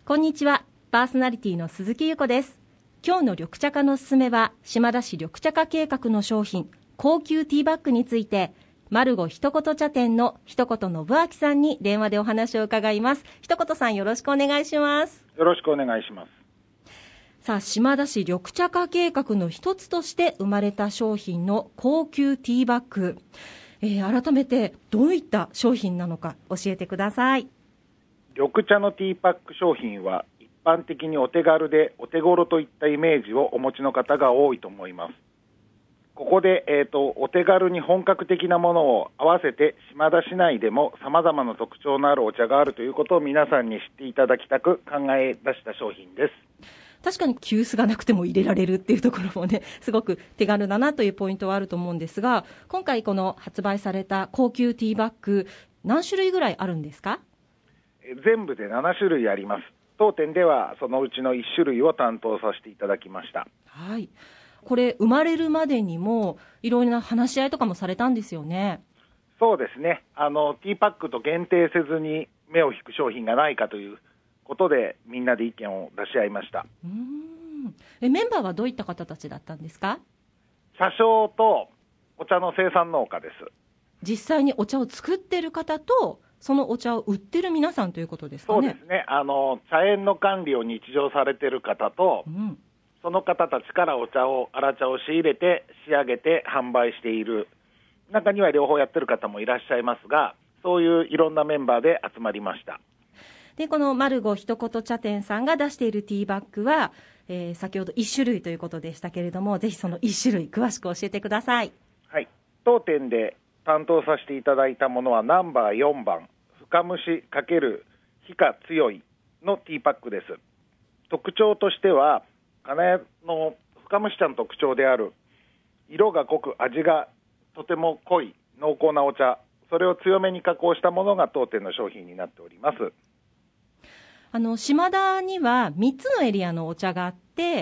こんにちは、パーソナリティの鈴木優子です。今日の緑茶化のすすめは、島田市緑茶化計画の商品、高級ティーバッグについて、マルゴ一言茶店の一言信明さんに電話でお話を伺います。一言さん、よろしくお願いします。 よろしくお願いします。 さあ、島田市緑茶化計画の一つとして生まれた商品の高級ティーバッグ、改めてどういった商品なのか教えてください。 緑茶のティーパック商品は一般的にお手軽でお手頃といったイメージをお持ちの方が多いと思います。ここで、お手軽に本格的なものを合わせて島田市内でも様々な特徴のあるお茶があるということを皆さんに知っていただきたく考え出した商品です。 確かに急須がなくても入れられるっていうところもね、すごく手軽だなというポイントはあると思うんですが、今回この発売された高級ティーバッグ、何種類ぐらいあるんですか？ 全部で7種類あります。当店ではそのうちの1種類を担当させていただきました。 はい。これ生まれるまでにもいろいろな話し合いとかもされたんですよね。 そうですね。ティーパックと限定せずに目を引く商品がないかということでみんなで意見を出し合いました。 メンバーはどういった方たちだったんですか？ 車掌とお茶の生産農家です。 実際にお茶を作っている方とそのお茶を売ってる皆さんということですかね。 そうですね。茶園の管理を日常されている方と、その方たちから粗茶を仕入れて仕上げて販売している、中には両方やってる方もいらっしゃいますが、そういういろんなメンバーで集まりました。 で、このマルゴ一言茶店さんが出しているティーバッグは、先ほど1種類ということでしたけれども、ぜひその1種類詳しく教えてください。 はい。当店で担当させていただいたものはナンバー4番深蒸し×火が強いのティーパックです。特徴としては金谷の深蒸し茶の特徴である色が濃く味がとても濃い濃厚なお茶、それを強めに加工したものが当店の商品になっております。 島田には3つのエリアのお茶があって、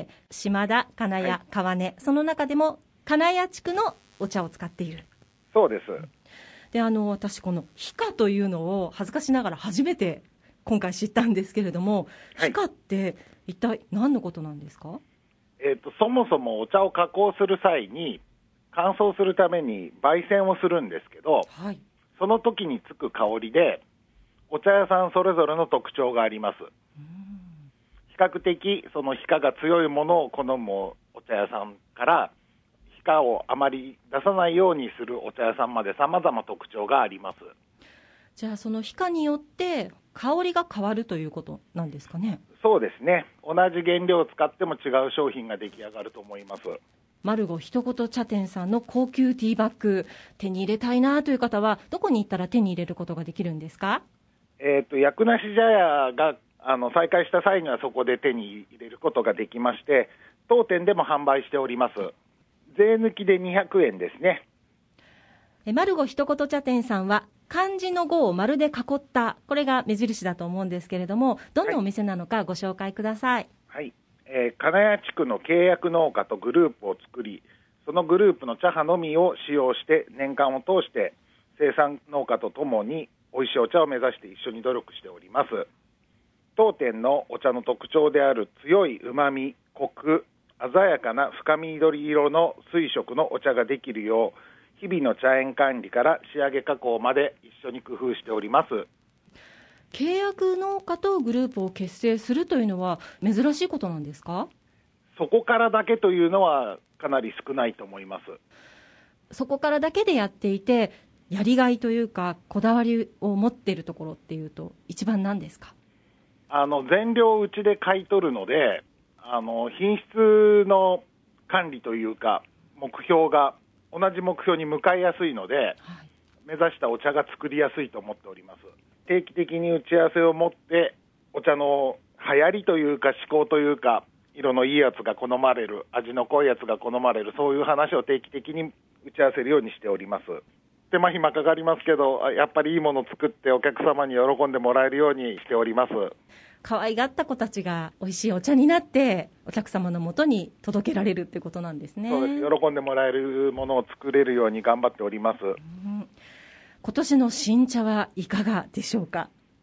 島田、金谷、川根、その中でも金谷地区のお茶を使っている。 そうです。 で、私このヒカというのを恥ずかしながら初めて今回知ったんですけれども、ヒカって一体何のことなんですか？ そもそもお茶を加工する際に乾燥するために焙煎をするんですけど、その時につく香りでお茶屋さんそれぞれの特徴があります。比較的そのヒカが強いものを好むお茶屋さんからヒカをあまり出さないようにするお茶屋さんまで様々特徴があります。 じゃあそのヒカによって香りが変わるということなんですかね？ そうですね。同じ原料を使っても違う商品が出来上がると思います。 マルゴ一言茶店さんの高級ティーバッグ、手に入れたいなという方はどこに行ったら手に入れることができるんですか？ 薬なし茶屋が再開した際にはそこで手に入れることができまして、当店でも販売しております。税抜きで200円ですね。 マルゴ一言茶店さんは漢字の5を丸で囲った、これが目印だと思うんですけれども、どんなお店なのかご紹介ください。 はい。金谷地区の契約農家とグループを作り、そのグループの茶葉のみを使用して年間を通して生産農家とともに美味しいお茶を目指して一緒に努力しております。当店のお茶の特徴である強い旨味、コク、鮮やかな深緑色の水色のお茶ができるよう、日々の茶園管理から仕上げ加工まで一緒に工夫しております。 契約農家とグループを結成するというのは珍しいことなんですか？ そこからだけというのはかなり少ないと思います。 そこからだけでやっていて、やりがいというかこだわりを持っているところっていうと一番何ですか？ 全量うちで買い取るので、品質の管理というか目標が同じ目標に向かいやすいので、目指したお茶が作りやすいと思っております。定期的に打ち合わせを持ってお茶の流行りというか思考というか、色のいいやつが好まれる、味の濃いやつが好まれる、そういう話を定期的に打ち合わせるようにしております。手間暇かかりますけど、やっぱりいいものを作ってお客様に喜んでもらえるようにしております。 可愛がった子たちが美味しいお茶になってお客様のもとに届けられるってことなんですね。 そうです。喜んでもらえるものを作れるように頑張っております。 今年の新茶はいかがでしょうか？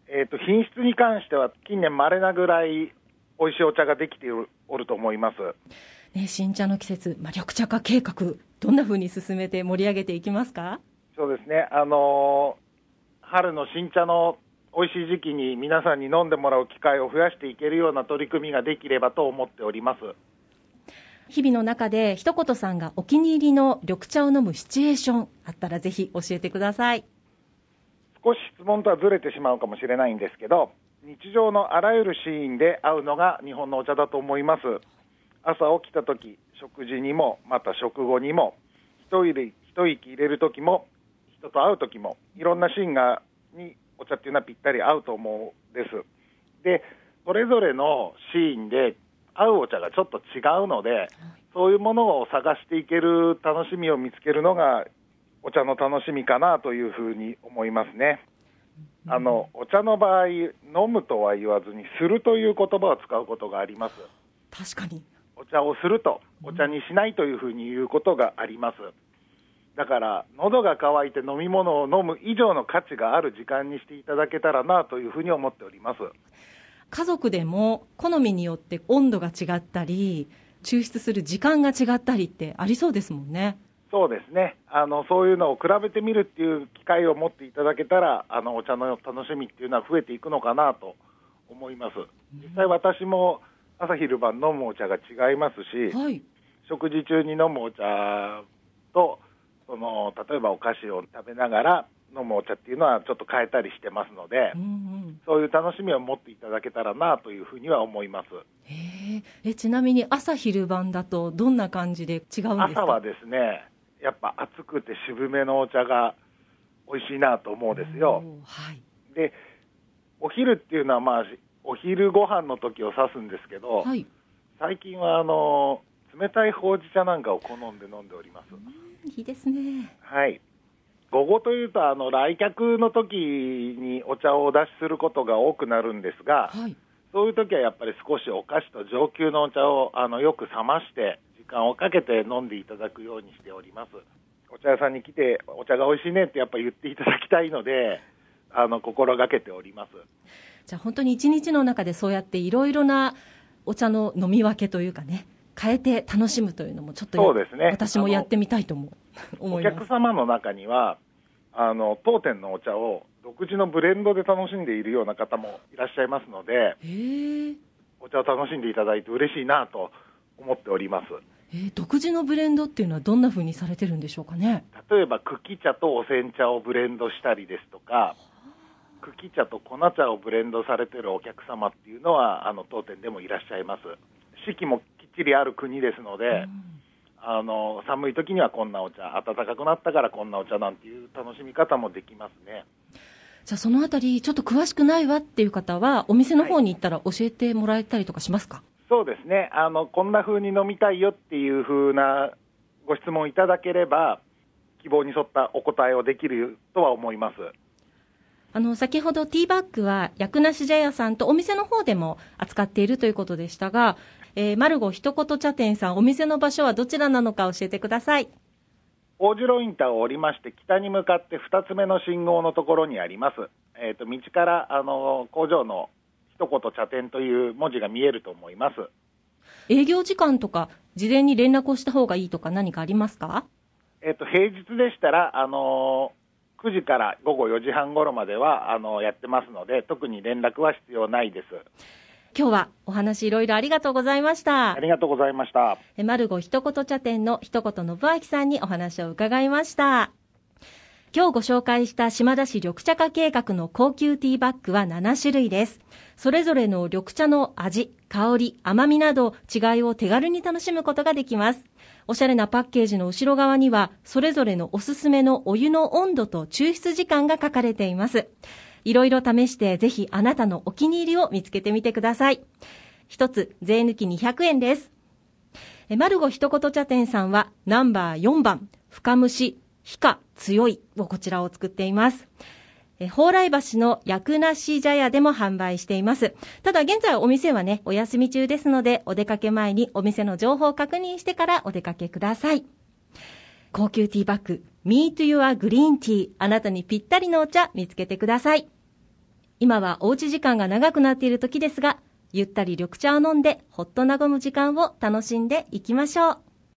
品質に関しては近年稀なぐらい美味しいお茶ができておると思います。 新茶の季節、緑茶化計画、どんなふうに進めて盛り上げていきますか？ そうですね、春の新茶の美味しい時期に皆さんに飲んでもらう機会を増やしていけるような取り組みができればと思っております。 日々の中で一言さんがお気に入りの緑茶を飲むシチュエーションあったらぜひ教えてください。 少し質問とはずれてしまうかもしれないんですけど、日常のあらゆるシーンで合うのが日本のお茶だと思います。朝起きた時、食事にもまた食後にも、一息入れる時も人と会う時も、いろんなシーンにお茶っていうのはぴったり合うと思うんです。で、それぞれのシーンで合うお茶がちょっと違うので、そういうものを探していける楽しみを見つけるのがお茶の楽しみかなというふうに思いますね。お茶の場合、飲むとは言わずにするという言葉を使うことがあります。 確かにお茶をすると、お茶にしないというふうに言うことがあります。だから喉が渇いて飲み物を飲む以上の価値がある時間にしていただけたらなというふうに思っております。 家族でも好みによって温度が違ったり抽出する時間が違ったりってありそうですもんね。 そうですね、そういうのを比べてみるっていう機会を持っていただけたらお茶の楽しみっていうのは増えていくのかなと思います。実際私も朝昼晩飲むお茶が違いますし、 はい、 食事中に飲むお茶と例えばお菓子を食べながら飲むお茶っていうのはちょっと変えたりしてますので、そういう楽しみを持っていただけたらなというふうには思います。 ちなみに朝昼晩だとどんな感じで違うんですか？ 朝はですね、やっぱ熱くて渋めのお茶が美味しいなと思うんですよ。 はい、 で、お昼っていうのはお昼ご飯の時を指すんですけど、 はい、 最近は冷たいほうじ茶なんかを好んで飲んでおります。 いいですね。 はい。午後というと来客の時にお茶をお出しすることが多くなるんですが、 はい、 そういう時はやっぱり少しお菓子と上級のお茶をよく冷まして時間をかけて飲んでいただくようにしております。お茶屋さんに来てお茶が美味しいねってやっぱり言っていただきたいので心がけております。 じゃあ本当に一日の中でそうやっていろいろなお茶の飲み分けというかね、変えて楽しむというのもちょっとそうですね、 私もやってみたいと思います。 お客様の中には当店のお茶を独自のブレンドで楽しんでいるような方もいらっしゃいますので、お茶を楽しんでいただいて嬉しいなと思っております。 独自のブレンドっていうのはどんな風にされてるんでしょうかね。 例えば茎茶とお煎茶をブレンドしたりですとか、茎茶と粉茶をブレンドされているお客様っていうのは当店でもいらっしゃいます。四季もきっちりある国ですので、寒い時にはこんなお茶、暖かくなったからこんなお茶なんていう楽しみ方もできますね。 じゃあそのあたりちょっと詳しくないわっていう方はお店の方に行ったら教えてもらえたりとかしますか？ そうですね、こんな風に飲みたいよっていう風なご質問いただければ希望に沿ったお答えをできるとは思います。 先ほどティーバッグは薬なし茶屋さんとお店の方でも扱っているということでしたが、マルゴ一言茶店さん、お店の場所はどちらなのか教えてください。 大城インターを降りまして北に向かって2つ目の信号のところにあります。道から工場の一言茶店という文字が見えると思います。 営業時間とか事前に連絡をした方がいいとか何かありますか？ 平日でしたら9時から午後4時半頃まではやってますので、特に連絡は必要ないです。 今日はお話いろいろありがとうございました。 ありがとうございました。 マルゴ一言茶店の一言信明さんにお話を伺いました。今日ご紹介した島田市緑茶化計画の高級ティーバッグは7種類です。それぞれの緑茶の味、香り、甘みなど違いを手軽に楽しむことができます。おしゃれなパッケージの後ろ側にはそれぞれのおすすめのお湯の温度と抽出時間が書かれています。いろいろ試してぜひあなたのお気に入りを見つけてみてください。一つ税抜き200円です。マルゴ一言茶店さんはナンバー4番深蒸し非化強いをこちらを作っています。蓬莱橋の薬なし茶屋でも販売しています。ただ現在お店はねお休み中ですので、お出かけ前にお店の情報を確認してからお出かけください。高級ティーバッグ Meet Your Green Tea、 あなたにぴったりのお茶見つけてください。 今はおうち時間が長くなっている時ですが、ゆったり緑茶を飲んでほっと和む時間を楽しんでいきましょう。